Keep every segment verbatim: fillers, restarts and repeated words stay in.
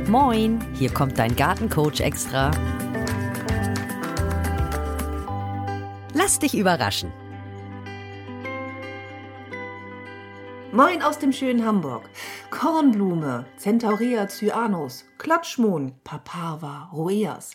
Moin, hier kommt dein Gartencoach extra. Lass dich überraschen. Moin aus dem schönen Hamburg. Kornblume, Centaurea cyanus, Klatschmohn, Papaver roeas,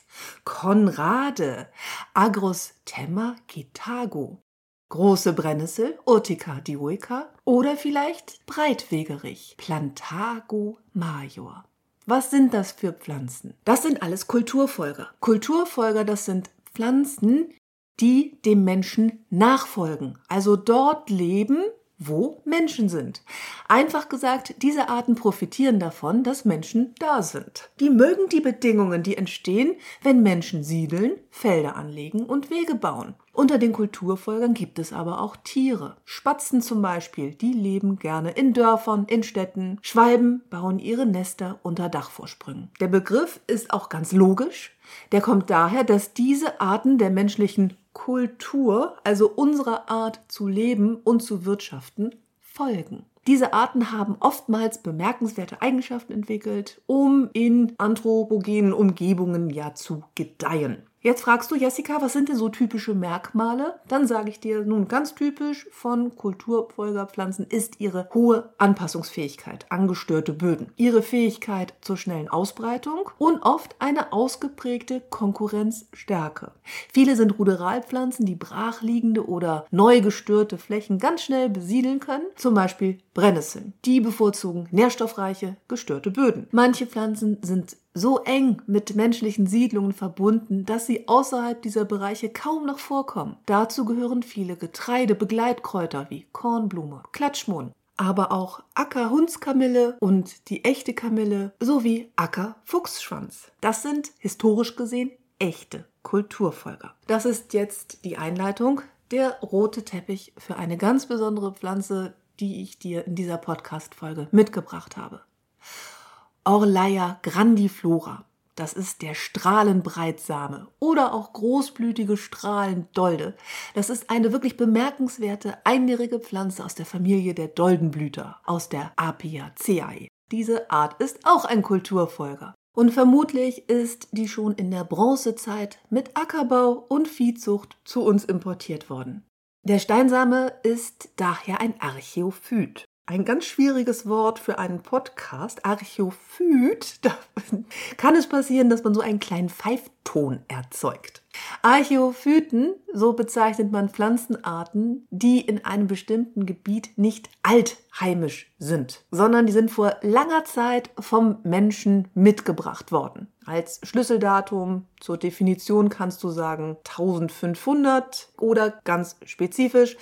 Konrade, Agrostemma getago, große Brennnessel, Urtica dioica oder vielleicht Breitwegerich, Plantago major. Was sind das für Pflanzen? Das sind alles Kulturfolger. Kulturfolger, das sind Pflanzen, die dem Menschen nachfolgen, also dort leben, wo Menschen sind. Einfach gesagt, diese Arten profitieren davon, dass Menschen da sind. Die mögen die Bedingungen, die entstehen, wenn Menschen siedeln, Felder anlegen und Wege bauen. Unter den Kulturfolgern gibt es aber auch Tiere. Spatzen zum Beispiel, die leben gerne in Dörfern, in Städten. Schwalben bauen ihre Nester unter Dachvorsprüngen. Der Begriff ist auch ganz logisch. Der kommt daher, dass diese Arten der menschlichen Kultur, also unserer Art zu leben und zu wirtschaften, folgen. Diese Arten haben oftmals bemerkenswerte Eigenschaften entwickelt, um in anthropogenen Umgebungen ja zu gedeihen. Jetzt fragst du, Jessica, was sind denn so typische Merkmale? Dann sage ich dir, nun ganz typisch von Kulturfolgerpflanzen ist ihre hohe Anpassungsfähigkeit an gestörte Böden, ihre Fähigkeit zur schnellen Ausbreitung und oft eine ausgeprägte Konkurrenzstärke. Viele sind Ruderalpflanzen, die brachliegende oder neu gestörte Flächen ganz schnell besiedeln können, zum Beispiel Brennnesseln. Die bevorzugen nährstoffreiche, gestörte Böden. Manche Pflanzen sind so eng mit menschlichen Siedlungen verbunden, dass sie außerhalb dieser Bereiche kaum noch vorkommen. Dazu gehören viele Getreide-Begleitkräuter wie Kornblume, Klatschmohn, aber auch Ackerhundskamille und die echte Kamille sowie Ackerfuchsschwanz. Das sind historisch gesehen echte Kulturfolger. Das ist jetzt die Einleitung, der rote Teppich für eine ganz besondere Pflanze, die ich dir in dieser Podcast-Folge mitgebracht habe. Orleia grandiflora, das ist der Strahlenbreitsame oder auch großblütige Strahlendolde. Das ist eine wirklich bemerkenswerte einjährige Pflanze aus der Familie der Doldenblüter, aus der Apiaceae. Diese Art ist auch ein Kulturfolger. Und vermutlich ist die schon in der Bronzezeit mit Ackerbau und Viehzucht zu uns importiert worden. Der Steinsame ist daher ein Archäophyt. Ein ganz schwieriges Wort für einen Podcast, Archäophyt. Da kann es passieren, dass man so einen kleinen Pfeifton erzeugt. Archäophyten, so bezeichnet man Pflanzenarten, die in einem bestimmten Gebiet nicht altheimisch sind, sondern die sind vor langer Zeit vom Menschen mitgebracht worden. Als Schlüsseldatum zur Definition kannst du sagen eintausendfünfhundert oder ganz spezifisch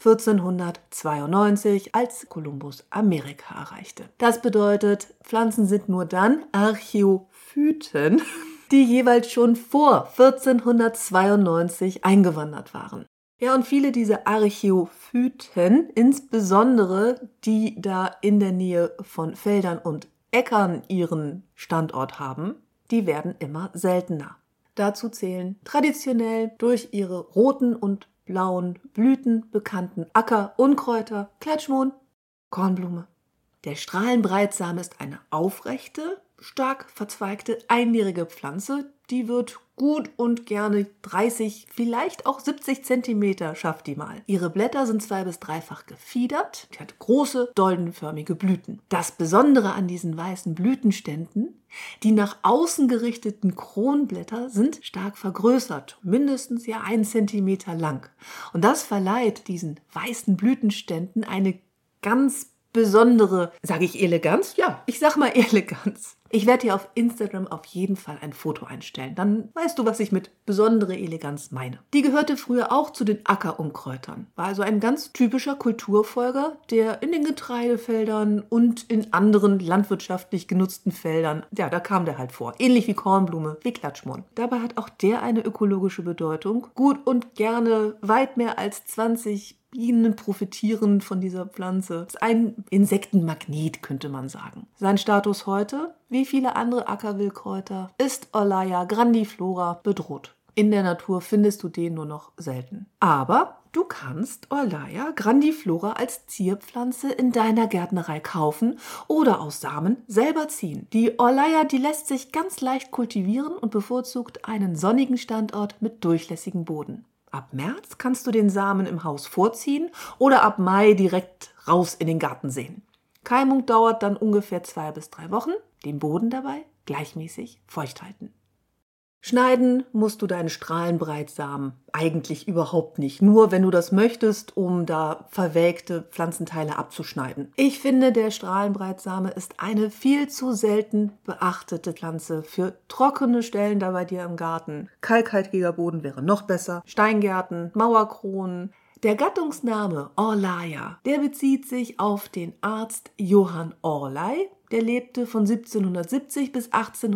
vierzehnhundertzweiundneunzig, als Kolumbus Amerika erreichte. Das bedeutet, Pflanzen sind nur dann Archäophyten, die jeweils schon vor vierzehnhundertzweiundneunzig eingewandert waren. Ja, und viele dieser Archäophyten, insbesondere die da in der Nähe von Feldern und Äckern ihren Standort haben, die werden immer seltener. Dazu zählen traditionell durch ihre roten und blauen Blüten bekannten Ackerunkräuter, Klatschmohn, Kornblume. Der Strahlenbreitsame ist eine aufrechte, stark verzweigte, einjährige Pflanze. Die wird gut und gerne dreißig, vielleicht auch siebzig Zentimeter schafft die mal. Ihre Blätter sind zwei- bis dreifach gefiedert. Die hat große, doldenförmige Blüten. Das Besondere an diesen weißen Blütenständen, die nach außen gerichteten Kronblätter sind stark vergrößert, mindestens ja ein Zentimeter lang. Und das verleiht diesen weißen Blütenständen eine ganz besondere, sage ich Eleganz? Ja, ich sag mal Eleganz. Ich werde dir auf Instagram auf jeden Fall ein Foto einstellen. Dann weißt du, was ich mit besondere Eleganz meine. Die gehörte früher auch zu den Ackerunkräutern. War also ein ganz typischer Kulturfolger, der in den Getreidefeldern und in anderen landwirtschaftlich genutzten Feldern, ja, da kam der halt vor. Ähnlich wie Kornblume, wie Klatschmohn. Dabei hat auch der eine ökologische Bedeutung. Gut und gerne weit mehr als zwanzig Bienen profitieren von dieser Pflanze. Es ist ein Insektenmagnet, könnte man sagen. Sein Status heute, wie viele andere Ackerwildkräuter, ist Orleia grandiflora bedroht. In der Natur findest du den nur noch selten. Aber Du kannst Orlaia grandiflora als Zierpflanze in deiner Gärtnerei kaufen oder aus Samen selber ziehen. Die Orlaia, die lässt sich ganz leicht kultivieren und bevorzugt einen sonnigen Standort mit durchlässigem Boden. Ab März kannst du den Samen im Haus vorziehen oder ab Mai direkt raus in den Garten säen. Keimung dauert dann ungefähr zwei bis drei Wochen. Den Boden dabei gleichmäßig feucht halten. Schneiden musst du deine Strahlenbreitsamen eigentlich überhaupt nicht. Nur wenn du das möchtest, um da verwelkte Pflanzenteile abzuschneiden. Ich finde, der Strahlenbreitsame ist eine viel zu selten beachtete Pflanze für trockene Stellen da bei dir im Garten. Kalkhaltiger Boden wäre noch besser. Steingärten, Mauerkronen. Der Gattungsname Orlaia, der bezieht sich auf den Arzt Johann Orley. Der lebte von siebzehnhundertsiebzig bis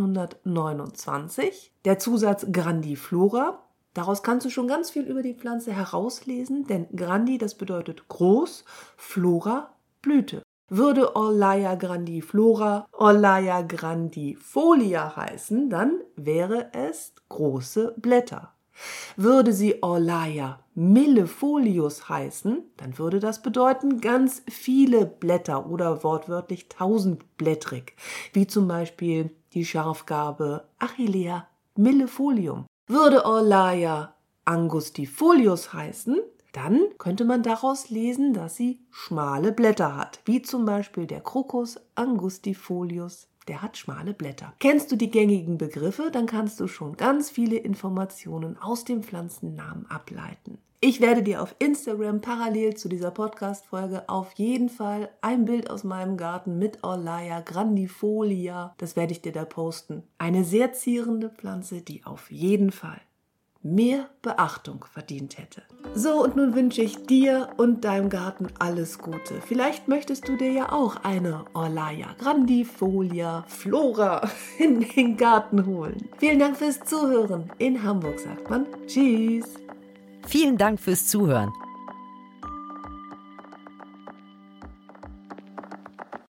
achtzehnhundertneunundzwanzig. Der Zusatz grandiflora, daraus kannst du schon ganz viel über die Pflanze herauslesen, denn grandi, das bedeutet groß, flora, Blüte. Würde Orlaia grandiflora Orlaia grandifolia heißen, dann wäre es große Blätter. Würde sie Orlaia millefolius heißen, dann würde das bedeuten ganz viele Blätter oder wortwörtlich tausendblättrig, wie zum Beispiel die Schafgarbe Achillea millefolium. Würde Orlaia angustifolius heißen, dann könnte man daraus lesen, dass sie schmale Blätter hat, wie zum Beispiel der Crocus angustifolius. Der hat schmale Blätter. Kennst du die gängigen Begriffe, dann kannst du schon ganz viele Informationen aus dem Pflanzennamen ableiten. Ich werde dir auf Instagram parallel zu dieser Podcast-Folge auf jeden Fall ein Bild aus meinem Garten mit Orlaia grandifolia, das werde ich dir da posten. Eine sehr zierende Pflanze, die auf jeden Fall mehr Beachtung verdient hätte. So, und nun wünsche ich dir und deinem Garten alles Gute. Vielleicht möchtest du dir ja auch eine Orlaia grandifolia flora in den Garten holen. Vielen Dank fürs Zuhören. In Hamburg sagt man Tschüss. Vielen Dank fürs Zuhören.